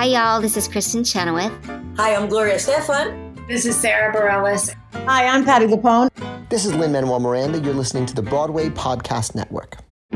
Hi, y'all. This is Kristen Chenoweth. Hi, I'm Gloria Estefan. This is Sarah Bareilles. Hi, I'm Patti LuPone. This is Lin-Manuel Miranda. You're listening to the Broadway Podcast Network.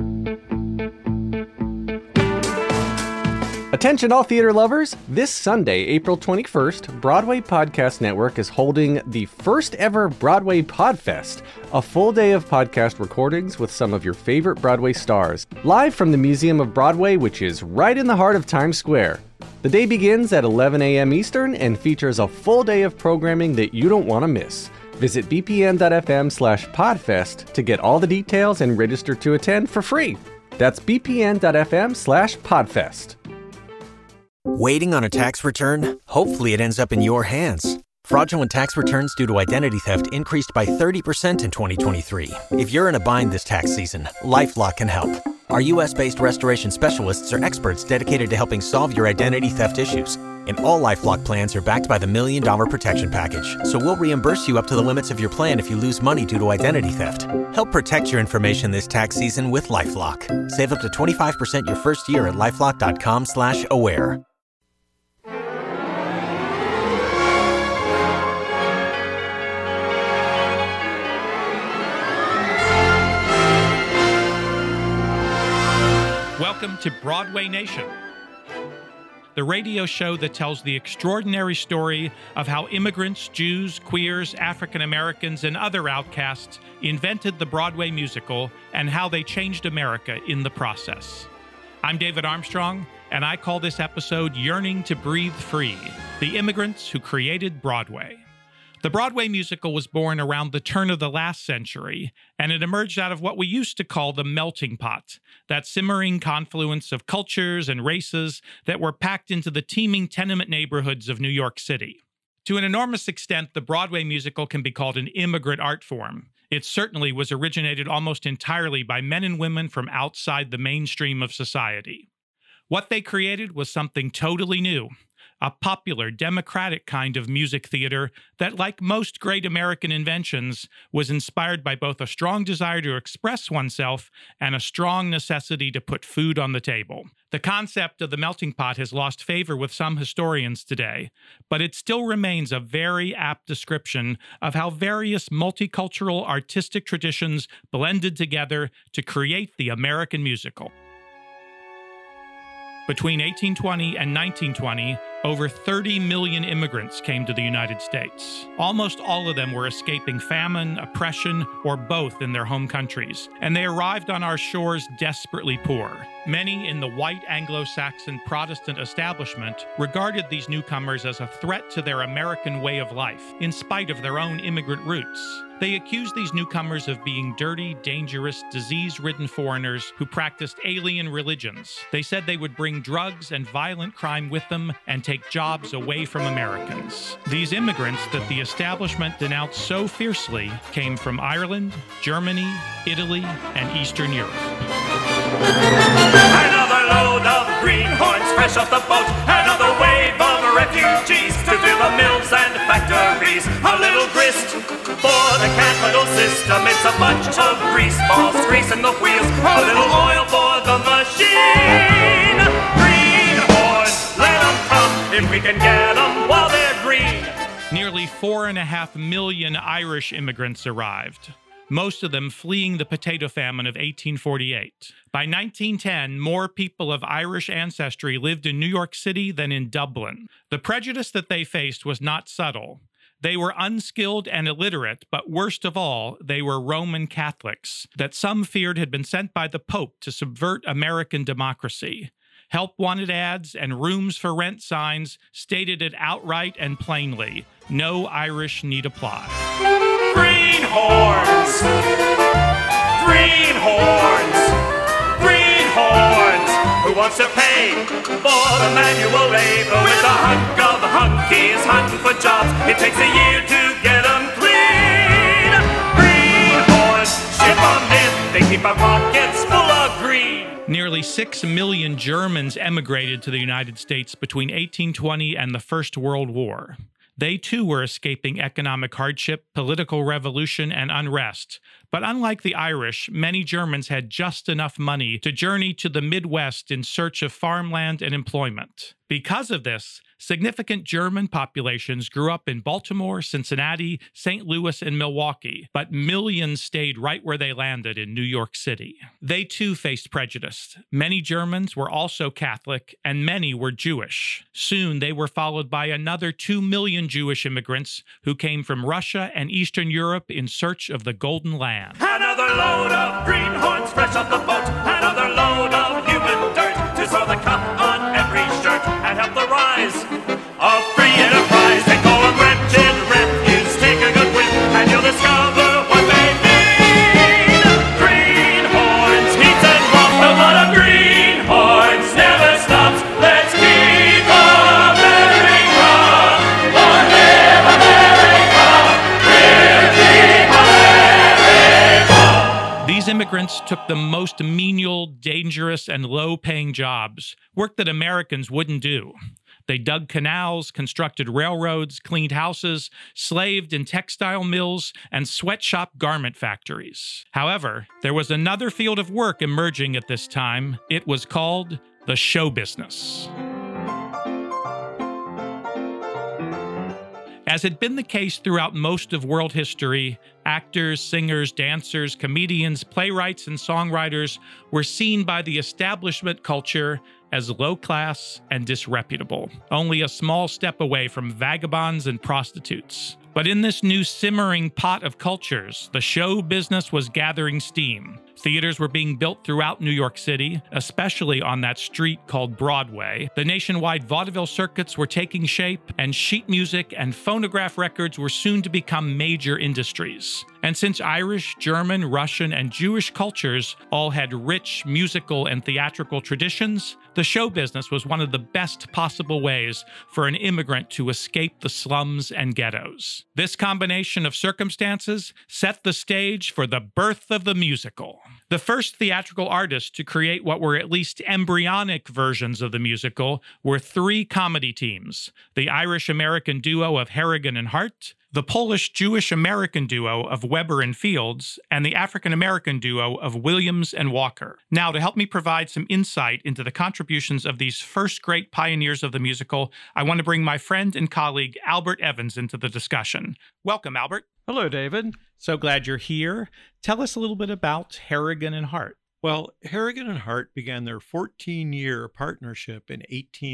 Attention all theater lovers! This Sunday, April 21st, Broadway Podcast Network is holding the first ever Broadway Podfest, a full day of podcast recordings with some of your favorite Broadway stars, live from the Museum of Broadway, which is right in the heart of Times Square. The day begins at 11 a.m. Eastern and features a full day of programming that you don't want to miss. Visit bpn.fm/podfest to get all the details and register to attend for free. That's bpn.fm/podfest. Waiting on a tax return? Hopefully it ends up in your hands. Fraudulent tax returns due to identity theft increased by 30% in 2023. If you're in a bind this tax season, LifeLock can help. Our U.S.-based restoration specialists are experts dedicated to helping solve your identity theft issues. And all LifeLock plans are backed by the $1 Million Protection Package. So we'll reimburse you up to the limits of your plan if you lose money due to identity theft. Help protect your information this tax season with LifeLock. Save up to 25% your first year at LifeLock.com/aware. Welcome to Broadway Nation, the radio show that tells the extraordinary story of how immigrants, Jews, queers, African Americans, and other outcasts invented the Broadway musical and how they changed America in the process. I'm David Armstrong, and I call this episode Yearning to Breathe Free, the immigrants who created Broadway. The Broadway musical was born around the turn of the last century, and it emerged out of what we used to call the melting pot, that simmering confluence of cultures and races that were packed into the teeming tenement neighborhoods of New York City. To an enormous extent, the Broadway musical can be called an immigrant art form. It certainly was originated almost entirely by men and women from outside the mainstream of society. What they created was something totally new. A popular, democratic kind of music theater that, like most great American inventions, was inspired by both a strong desire to express oneself and a strong necessity to put food on the table. The concept of the melting pot has lost favor with some historians today, but it still remains a very apt description of how various multicultural artistic traditions blended together to create the American musical. Between 1820 and 1920, over 30 million immigrants came to the United States. Almost all of them were escaping famine, oppression, or both in their home countries, and they arrived on our shores desperately poor. Many in the white Anglo-Saxon Protestant establishment regarded these newcomers as a threat to their American way of life, in spite of their own immigrant roots. They accused these newcomers of being dirty, dangerous, disease-ridden foreigners who practiced alien religions. They said they would bring drugs and violent crime with them and take jobs away from Americans. These immigrants that the establishment denounced so fiercely came from Ireland, Germany, Italy, and Eastern Europe. Another load of greenhorns fresh off the boat, another wave of refugees to fill the mills and factories. A little grist for the capital system, it's a bunch of grease balls greasing the wheels, a little oil for the machine. Greenhorns, let them come if we can get them while they're green. Nearly 4.5 million Irish immigrants arrived, most of them fleeing the potato famine of 1848. By 1910, more people of Irish ancestry lived in New York City than in Dublin. The prejudice that they faced was not subtle. They were unskilled and illiterate, but worst of all, they were Roman Catholics, that some feared had been sent by the Pope to subvert American democracy. Help wanted ads and rooms for rent signs stated it outright and plainly: no Irish need apply. Greenhorns! Greenhorns! Greenhorns! Who wants to pay for the manual labor with a hunk of hunkies hunting for jobs? It takes a year to get them clean. Greenhorns, ship them in, they keep our pockets full of green. Nearly 6 million Germans emigrated to the United States between 1820 and the First World War. They too were escaping economic hardship, political revolution, and unrest. But unlike the Irish, many Germans had just enough money to journey to the Midwest in search of farmland and employment. Because of this, significant German populations grew up in Baltimore, Cincinnati, St. Louis, and Milwaukee, but millions stayed right where they landed in New York City. They too faced prejudice. Many Germans were also Catholic, and many were Jewish. Soon they were followed by another 2 million Jewish immigrants who came from Russia and Eastern Europe in search of the Golden Land. Another load of greenhorns fresh off the boat. Another load of human dirt to sow the cup on every shirt and help the rise of free enterprise. Take all wretched refuse, take a good whiff, and you'll discover what they mean. Greenhorns, heat and warmth, the blood of greenhorns never stops. Let's keep America, long live America, we'll keep America. These immigrants took the most menial, dangerous, and low-paying jobs, work that Americans wouldn't do. They dug canals, constructed railroads, cleaned houses, slaved in textile mills, and sweatshop garment factories. However, there was another field of work emerging at this time. It was called the show business. As had been the case throughout most of world history, actors, singers, dancers, comedians, playwrights, and songwriters were seen by the establishment culture as low-class and disreputable, only a small step away from vagabonds and prostitutes. But in this new simmering pot of cultures, the show business was gathering steam. Theaters were being built throughout New York City, especially on that street called Broadway. The nationwide vaudeville circuits were taking shape, and sheet music and phonograph records were soon to become major industries. And since Irish, German, Russian, and Jewish cultures all had rich musical and theatrical traditions, the show business was one of the best possible ways for an immigrant to escape the slums and ghettos. This combination of circumstances set the stage for the birth of the musical. The first theatrical artists to create what were at least embryonic versions of the musical were 3 comedy teams: the Irish-American duo of Harrigan and Hart, the Polish-Jewish-American duo of Weber and Fields, and the African-American duo of Williams and Walker. Now, to help me provide some insight into the contributions of these first great pioneers of the musical, I want to bring my friend and colleague Albert Evans into the discussion. Welcome, Albert. Hello, David. So glad you're here. Tell us a little bit about Harrigan and Hart. Well, Harrigan and Hart began their 14-year partnership in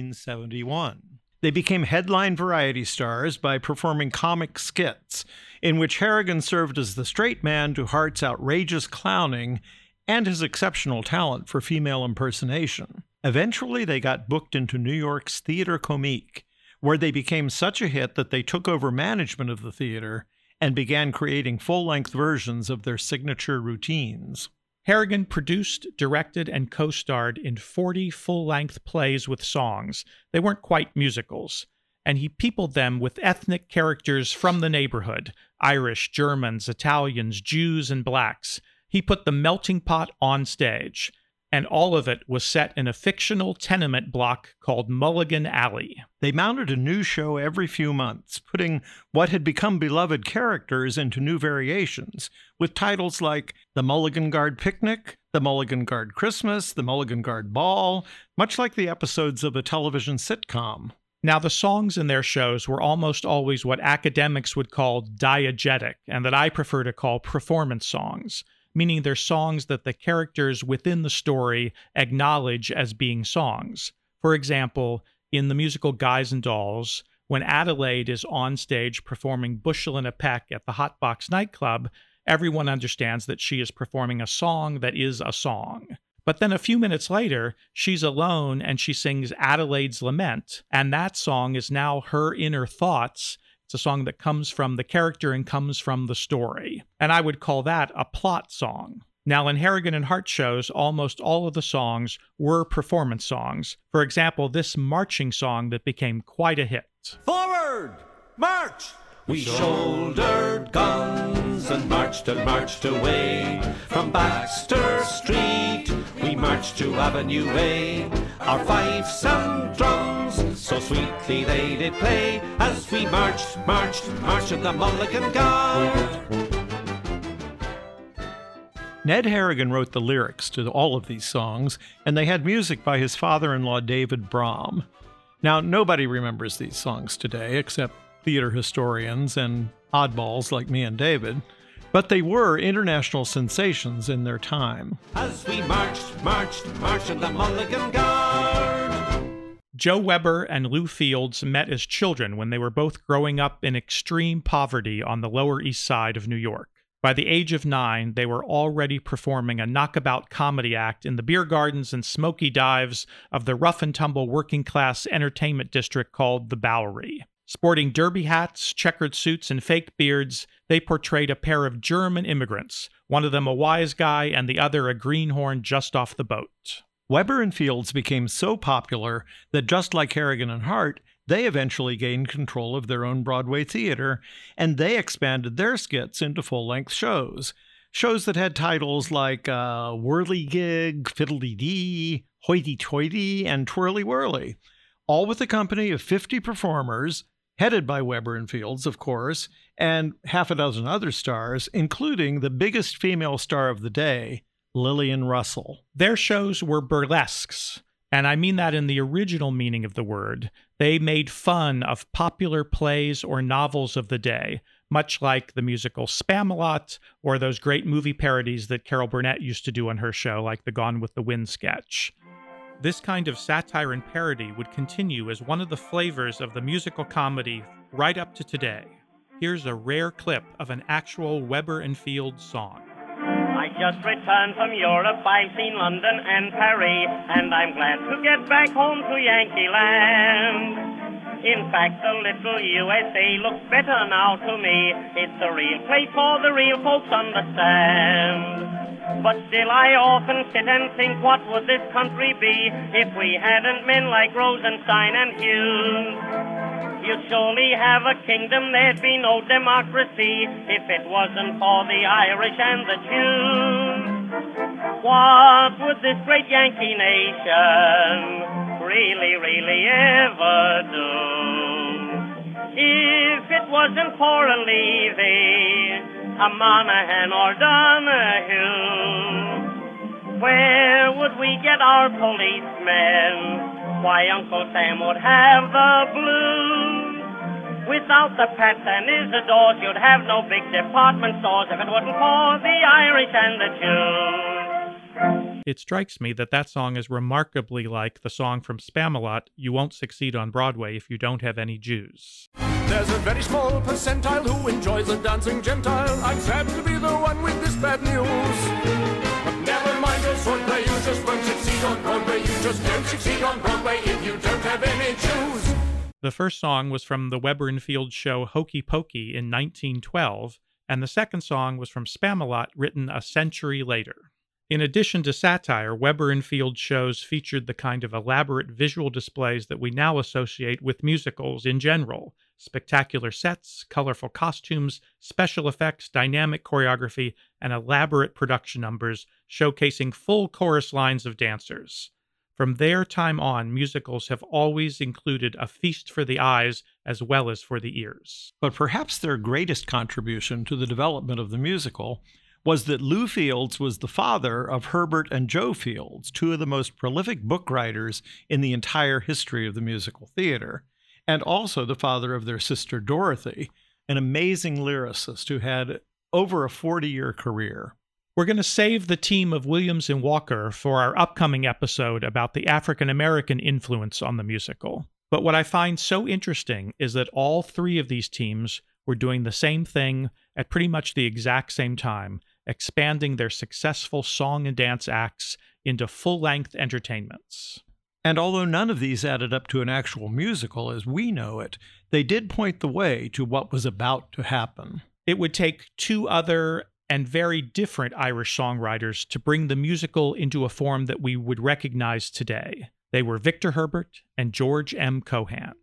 1871. They became headline variety stars by performing comic skits, in which Harrigan served as the straight man to Hart's outrageous clowning and his exceptional talent for female impersonation. Eventually, they got booked into New York's Theatre Comique, where they became such a hit that they took over management of the theater and began creating full-length versions of their signature routines. Harrigan produced, directed, and co-starred in 40 full-length plays with songs. They weren't quite musicals, and he peopled them with ethnic characters from the neighborhood: Irish, Germans, Italians, Jews, and blacks. He put the melting pot on stage, and all of it was set in a fictional tenement block called Mulligan Alley. They mounted a new show every few months, putting what had become beloved characters into new variations, with titles like The Mulligan Guard Picnic, The Mulligan Guard Christmas, The Mulligan Guard Ball, much like the episodes of a television sitcom. Now, the songs in their shows were almost always what academics would call diegetic, and that I prefer to call performance songs, meaning they're songs that the characters within the story acknowledge as being songs. For example, in the musical Guys and Dolls, when Adelaide is on stage performing Bushel and a Peck at the Hot Box nightclub, everyone understands that she is performing a song that is a song. But then a few minutes later, she's alone and she sings Adelaide's Lament, and that song is now her inner thoughts. It's a song that comes from the character and comes from the story. And I would call that a plot song. Now, in Harrigan and Hart shows, almost all of the songs were performance songs. For example, this marching song that became quite a hit. Forward! March! We shouldered guns and marched away from Baxter Street we march to Avenue A. Our fifes and drums, so sweetly they did play, as we marched of the Mulligan Guard. Ned Harrigan wrote the lyrics to all of these songs, and they had music by his father-in-law David Brahm. Now, nobody remembers these songs today except theater historians and oddballs like me and David, but they were international sensations in their time. As we marched of the Mulligan Guard. Joe Weber and Lou Fields met as children when they were both growing up in extreme poverty on the Lower East Side of New York. By the age of 9, they were already performing a knockabout comedy act in the beer gardens and smoky dives of the rough-and-tumble working-class entertainment district called the Bowery. Sporting derby hats, checkered suits, and fake beards, they portrayed a pair of German immigrants, one of them a wise guy and the other a greenhorn just off the boat. Weber and Fields became so popular that just like Harrigan and Hart, they eventually gained control of their own Broadway theater, and they expanded their skits into full-length shows. Shows that had titles like Whirligig, Fiddle-Dee-Dee, Hoity-Toity, and Twirly-Whirly, all with a company of 50 performers, headed by Weber and Fields, of course, and half a dozen other stars, including the biggest female star of the day, Lillian Russell. Their shows were burlesques, and I mean that in the original meaning of the word. They made fun of popular plays or novels of the day, much like the musical Spamalot or those great movie parodies that Carol Burnett used to do on her show, like the Gone with the Wind sketch. This kind of satire and parody would continue as one of the flavors of the musical comedy right up to today. Here's a rare clip of an actual Weber and Fields song. I just returned from Europe, I've seen London and Paris, and I'm glad to get back home to Yankee Land. In fact, the little USA looks better now to me. It's a real place for the real folks understand. But still I often sit and think, what would this country be if we hadn't men like Rosenstein and Hughes? You'd surely have a kingdom, there'd be no democracy if it wasn't for the Irish and the Jews. What would this great Yankee nation really, really ever do if it wasn't for a Levy, a Monaghan or Donahue? Where would we get our policemen? Why, Uncle Sam would have the blues. Without the Pats and Isidores, you'd have no big department stores if it wasn't for the Irish and the Jews. It strikes me that that song is remarkably like the song from Spamalot, You Won't Succeed on Broadway If You Don't Have Any Jews. There's a very small percentile who enjoys a dancing Gentile. I'm sad to be the one with this bad news. But never mind your swordplay, you just won't succeed on Broadway. You just don't succeed on Broadway if you don't have any Jews. The first song was from the Weber and Fields show Hokey Pokey in 1912, and the second song was from Spamalot, written a century later. In addition to satire, Weber and Fields shows featured the kind of elaborate visual displays that we now associate with musicals in general. Spectacular sets, colorful costumes, special effects, dynamic choreography, and elaborate production numbers showcasing full chorus lines of dancers. From their time on, musicals have always included a feast for the eyes as well as for the ears. But perhaps their greatest contribution to the development of the musical was that Lou Fields was the father of Herbert and Joe Fields, two of the most prolific book writers in the entire history of the musical theater, and also the father of their sister Dorothy, an amazing lyricist who had over a 40-year career. We're going to save the team of Williams and Walker for our upcoming episode about the African-American influence on the musical. But what I find so interesting is that all three of these teams were doing the same thing at pretty much the exact same time, expanding their successful song and dance acts into full-length entertainments. And although none of these added up to an actual musical as we know it, they did point the way to what was about to happen. It would take two other and very different Irish songwriters to bring the musical into a form that we would recognize today. They were Victor Herbert and George M. Cohan.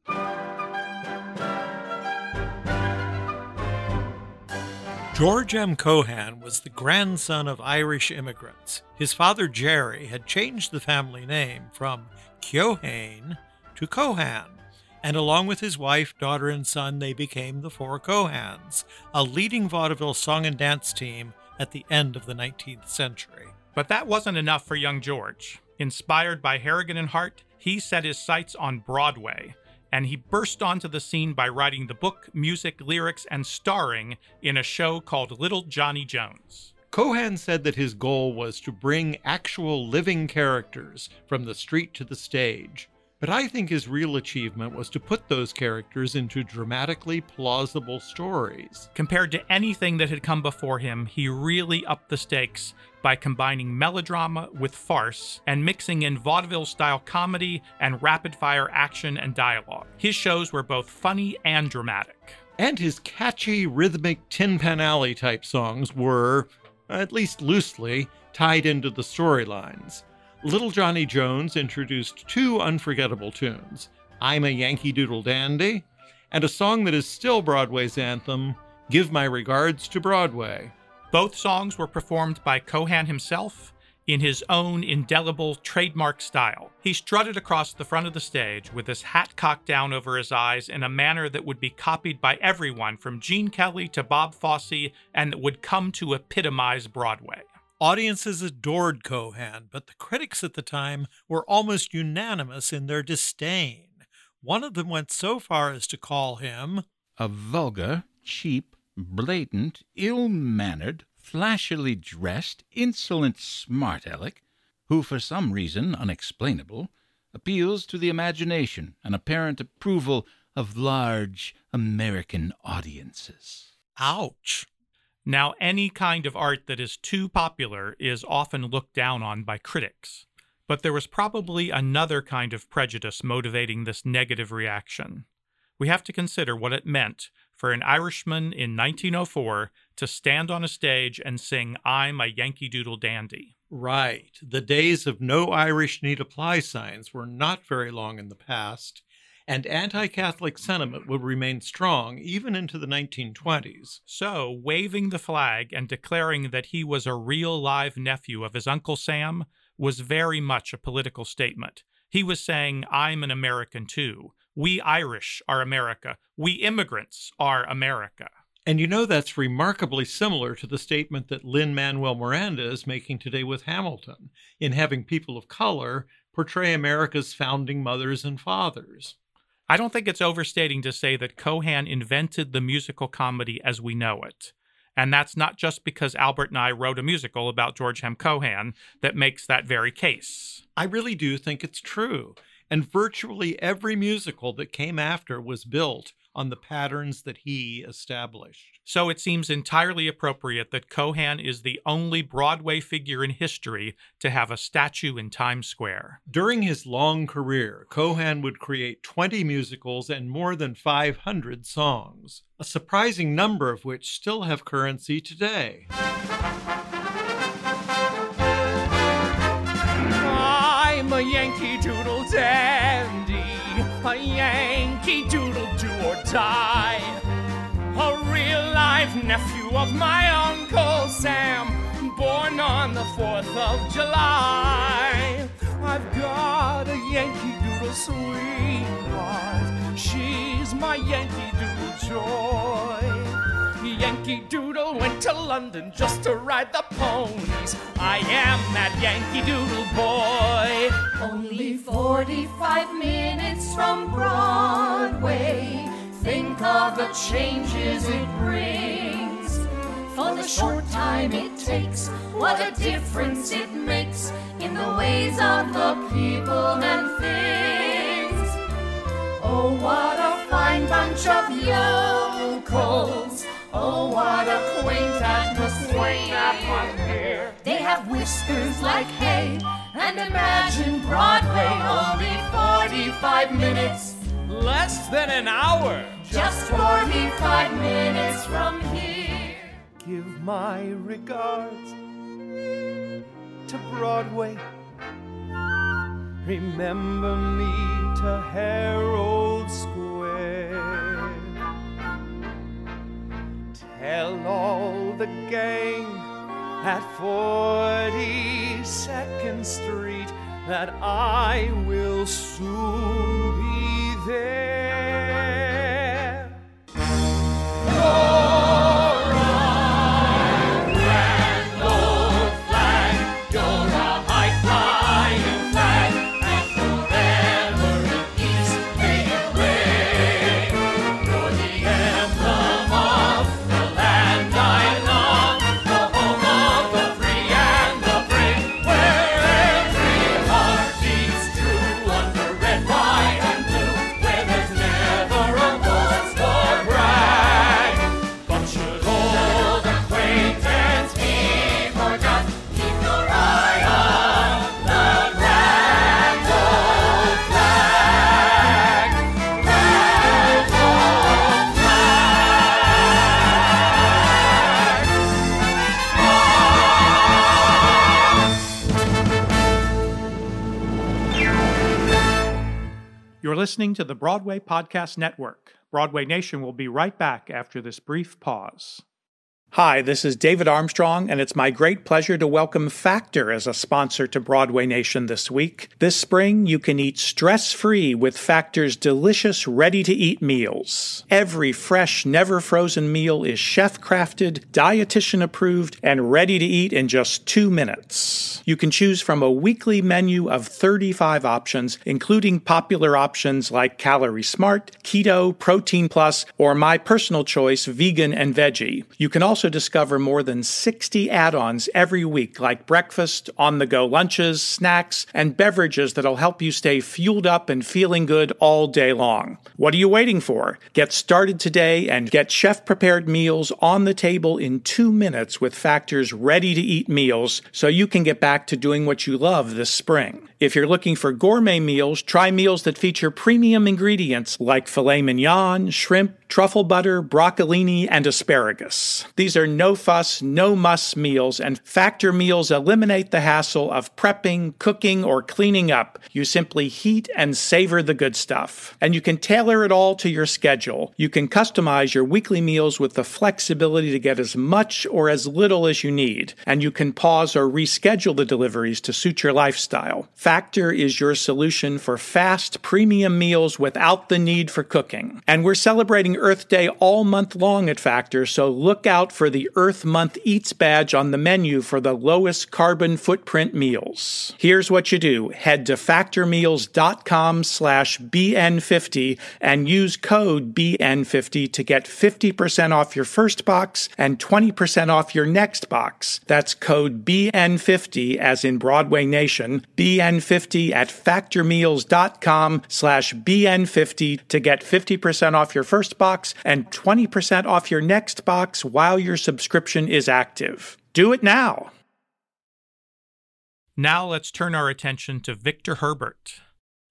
George M. Cohan was the grandson of Irish immigrants. His father, Jerry, had changed the family name from Keohane to Cohan, and along with his wife, daughter, and son, they became the Four Cohans, a leading vaudeville song and dance team at the end of the 19th century. But that wasn't enough for young George. Inspired by Harrigan and Hart, he set his sights on Broadway, and he burst onto the scene by writing the book, music, lyrics, and starring in a show called Little Johnny Jones. Cohan said that his goal was to bring actual living characters from the street to the stage. But I think his real achievement was to put those characters into dramatically plausible stories. Compared to anything that had come before him, he really upped the stakes by combining melodrama with farce and mixing in vaudeville-style comedy and rapid-fire action and dialogue. His shows were both funny and dramatic. And his catchy, rhythmic Tin Pan Alley type songs were, at least loosely, tied into the storylines. Little Johnny Jones introduced two unforgettable tunes, I'm a Yankee Doodle Dandy, and a song that is still Broadway's anthem, Give My Regards to Broadway. Both songs were performed by Cohan himself in his own indelible trademark style. He strutted across the front of the stage with his hat cocked down over his eyes in a manner that would be copied by everyone from Gene Kelly to Bob Fosse and that would come to epitomize Broadway. Audiences adored Cohan, but the critics at the time were almost unanimous in their disdain. One of them went so far as to call him a vulgar, cheap, blatant, ill-mannered, flashily dressed, insolent smart-aleck, who for some reason unexplainable appeals to the imagination and apparent approval of large American audiences. Ouch! Now, any kind of art that is too popular is often looked down on by critics, but there was probably another kind of prejudice motivating this negative reaction. We have to consider what it meant for an Irishman in 1904 to stand on a stage and sing, I'm a Yankee Doodle Dandy. Right. The days of no Irish need apply signs were not very long in the past, and anti-Catholic sentiment would remain strong even into the 1920s. So, waving the flag and declaring that he was a real live nephew of his Uncle Sam was very much a political statement. He was saying, I'm an American too. We Irish are America. We immigrants are America. And you know that's remarkably similar to the statement that Lin-Manuel Miranda is making today with Hamilton, in having people of color portray America's founding mothers and fathers. I don't think it's overstating to say that Cohan invented the musical comedy as we know it. And that's not just because Albert and I wrote a musical about George M. Cohan that makes that very case. I really do think it's true. And virtually every musical that came after was built on the patterns that he established. So it seems entirely appropriate that Cohan is the only Broadway figure in history to have a statue in Times Square. During his long career, Cohan would create 20 musicals and more than 500 songs, a surprising number of which still have currency today. I'm a Yankee Doodle Dandy, a Yankee Doodle do or die, a real-life nephew of my Uncle Sam, born on the 4th of July. I've got a Yankee Doodle sweetheart, she's my Yankee Doodle joy. Yankee Doodle went to London just to ride the ponies. I am that Yankee Doodle boy. Only 45 minutes from Broadway. Think of the changes it brings. For the short time it takes, what a difference it makes in the ways of the people and things. Oh, what a fine bunch of yokels. Oh, what a quaint atmosphere. They have whiskers like hay, and imagine Broadway only 45 minutes. Less than an hour. Just 45 minutes from here. Give my regards to Broadway. Remember me to Herald Square. Tell all the gang at 42nd Street that I will soon be there. You're listening to the Broadway Podcast Network. Broadway Nation will be right back after this brief pause. Hi, this is David Armstrong, and it's my great pleasure to welcome Factor as a sponsor to Broadway Nation this week. This spring, you can eat stress-free with Factor's delicious, ready-to-eat meals. Every fresh, never-frozen meal is chef-crafted, dietitian-approved, and ready to eat in just 2 minutes. You can choose from a weekly menu of 35 options, including popular options like Calorie Smart, Keto, Protein Plus, or my personal choice, Vegan and Veggie. You can also discover more than 60 add-ons every week, like breakfast, on-the-go lunches, snacks, and beverages that'll help you stay fueled up and feeling good all day long. What are you waiting for? Get started today and get chef-prepared meals on the table in 2 minutes with Factor's ready-to-eat meals so you can get back to doing what you love this spring. If you're looking for gourmet meals, try meals that feature premium ingredients like filet mignon, shrimp, truffle butter, broccolini, and asparagus. These are no-fuss, no-muss meals, and Factor meals eliminate the hassle of prepping, cooking, or cleaning up. You simply heat and savor the good stuff. And you can tailor it all to your schedule. You can customize your weekly meals with the flexibility to get as much or as little as you need. And you can pause or reschedule the deliveries to suit your lifestyle. Factor is your solution for fast, premium meals without the need for cooking. And we're celebrating Earth Day all month long at Factor, so look out for the Earth Month Eats badge on the menu for the lowest carbon footprint meals. Here's what you do. Head to factormeals.com/BN50 and use code BN50 to get 50% off your first box and 20% off your next box. That's code BN50 as in Broadway Nation, BN50 at factormeals.com/BN50 to get 50% off your first box and 20% off your next box while your subscription is active. Do it now! Now let's turn our attention to Victor Herbert.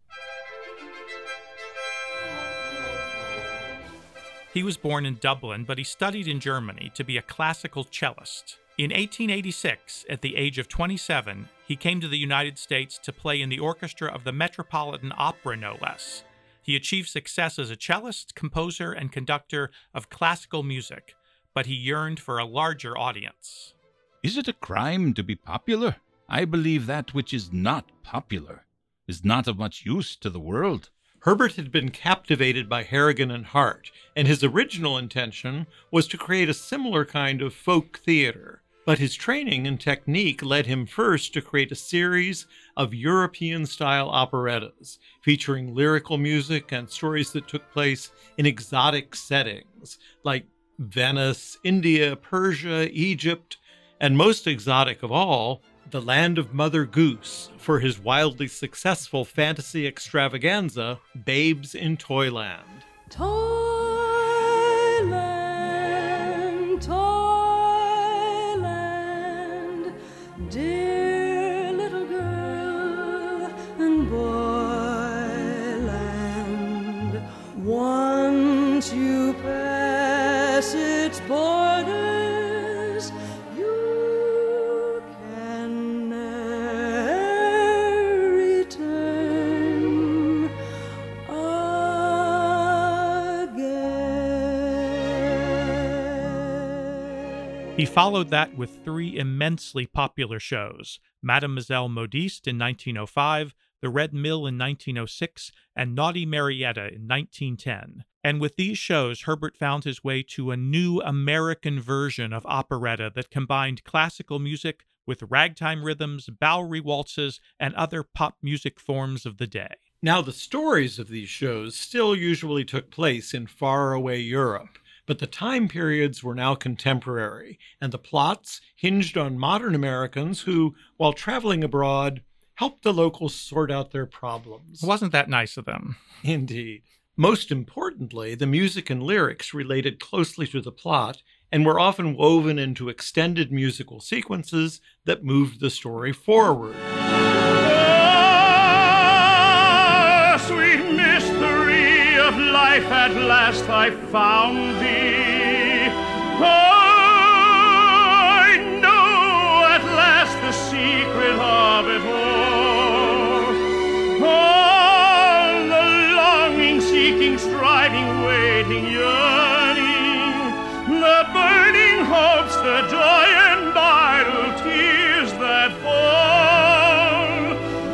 He was born in Dublin, but he studied in Germany to be a classical cellist. In 1886, at the age of 27, he came to the United States to play in the orchestra of the Metropolitan Opera, no less. He achieved success as a cellist, composer, and conductor of classical music, but he yearned for a larger audience. Is it a crime to be popular? I believe that which is not popular is not of much use to the world. Herbert had been captivated by Harrigan and Hart, and his original intention was to create a similar kind of folk theater. But his training and technique led him first to create a series of European-style operettas, featuring lyrical music and stories that took place in exotic settings, like Venice, India, Persia, Egypt, and most exotic of all, the land of Mother Goose, for his wildly successful fantasy extravaganza, Babes in Toyland. Toyland, Toyland, dear little girl and boyland, once you pass its borders, you can ne'er return again. He followed that with 3 immensely popular shows, Mademoiselle Modiste in 1905, The Red Mill in 1906, and Naughty Marietta in 1910. And with these shows, Herbert found his way to a new American version of operetta that combined classical music with ragtime rhythms, Bowery waltzes, and other pop music forms of the day. Now, the stories of these shows still usually took place in faraway Europe, but the time periods were now contemporary, and the plots hinged on modern Americans who, while traveling abroad, helped the locals sort out their problems. Wasn't that nice of them? Indeed. Most importantly, the music and lyrics related closely to the plot and were often woven into extended musical sequences that moved the story forward. Sweet mystery of life, at last I found thee. I know at last the secret of it all. All the longing, seeking, striving, waiting, yearning, the burning hopes, the joy and idle tears that fall.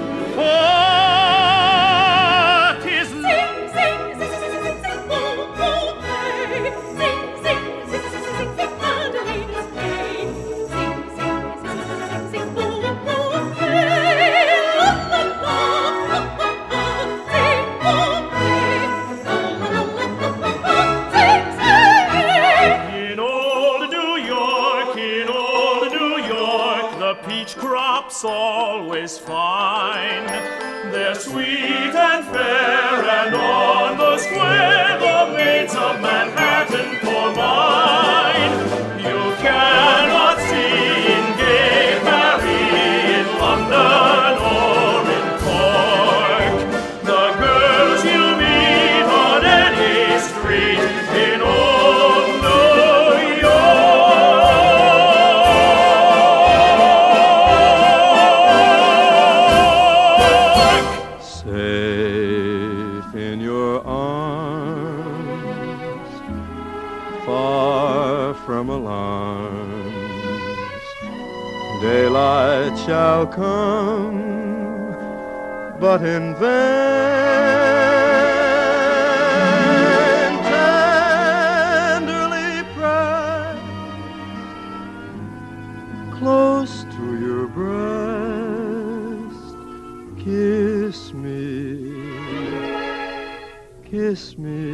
Always fine, they're sweet and fair, and on the square the maids of Manhattan for mine. You cannot see in gay Paris, in London or in Cork, the girls you meet on any street in old New York. Safe in your arms, far from alarms, daylight shall come, but in vain. Tenderly press close to your breast, kiss me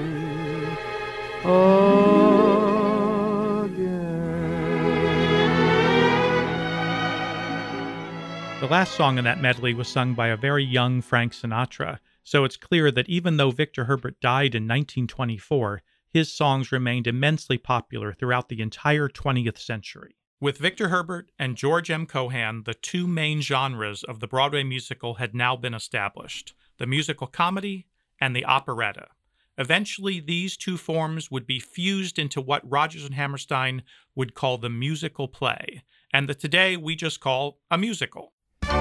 again. The last song in that medley was sung by a very young Frank Sinatra, so it's clear that even though Victor Herbert died in 1924, his songs remained immensely popular throughout the entire 20th century. With Victor Herbert and George M. Cohan, the 2 main genres of the Broadway musical had now been established, the musical comedy and the operetta. Eventually, these 2 forms would be fused into what Rodgers and Hammerstein would call the musical play, and that today we just call a musical.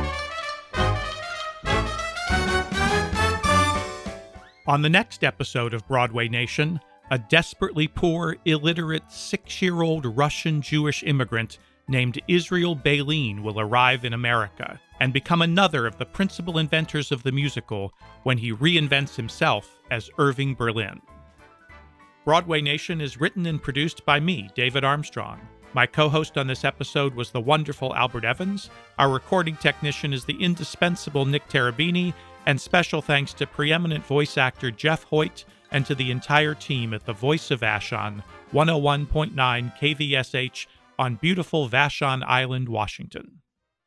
On the next episode of Broadway Nation, a desperately poor, illiterate 6-year-old Russian Jewish immigrant named Israel Baleen will arrive in America and become another of the principal inventors of the musical when he reinvents himself as Irving Berlin. Broadway Nation is written and produced by me, David Armstrong. My co-host on this episode was the wonderful Albert Evans. Our recording technician is the indispensable Nick Terabini, and special thanks to preeminent voice actor Jeff Hoyt and to the entire team at the Voice of Vashon, 101.9 KVSH on beautiful Vashon Island, Washington.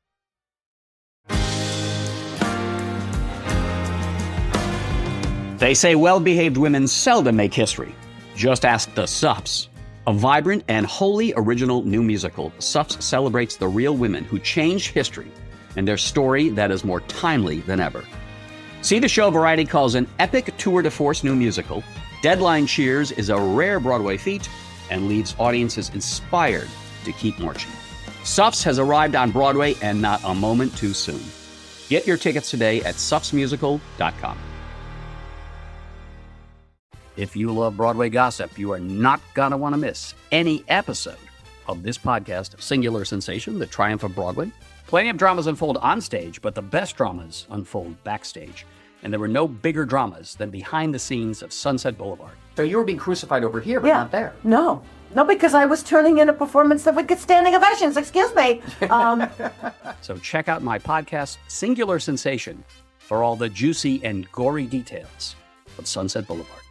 They say well-behaved women seldom make history. Just ask the Suffs. A vibrant and wholly original new musical, Suffs celebrates the real women who changed history and their story that is more timely than ever. See the show Variety calls an epic tour de force new musical. Deadline cheers is a rare Broadway feat and leaves audiences inspired to keep marching. Suffs has arrived on Broadway and not a moment too soon. Get your tickets today at suffsmusical.com. If you love Broadway gossip, you are not going to want to miss any episode of this podcast, Singular Sensation, The Triumph of Broadway. Plenty of dramas unfold on stage, but the best dramas unfold backstage. And there were no bigger dramas than behind the scenes of Sunset Boulevard. So you were being crucified over here, but Yeah. not there. No, because I was turning in a performance that would get standing ovations. Excuse me. So check out my podcast, Singular Sensation, for all the juicy and gory details of Sunset Boulevard.